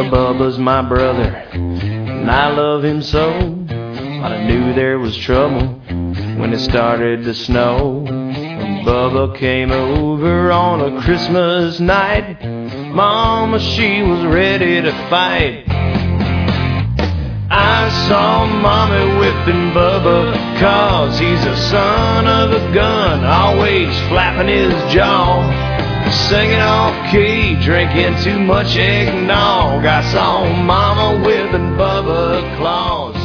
Bubba's my brother, and I love him so. But I knew there was trouble when it started to snow. When Bubba came over on a Christmas night, Mama, she was ready to fight. I saw Mommy whipping Bubba, 'cause he's a son of a gun, always flapping his jaw, singing off key, drinking too much eggnog. I saw Mama whipping Bubba Claus.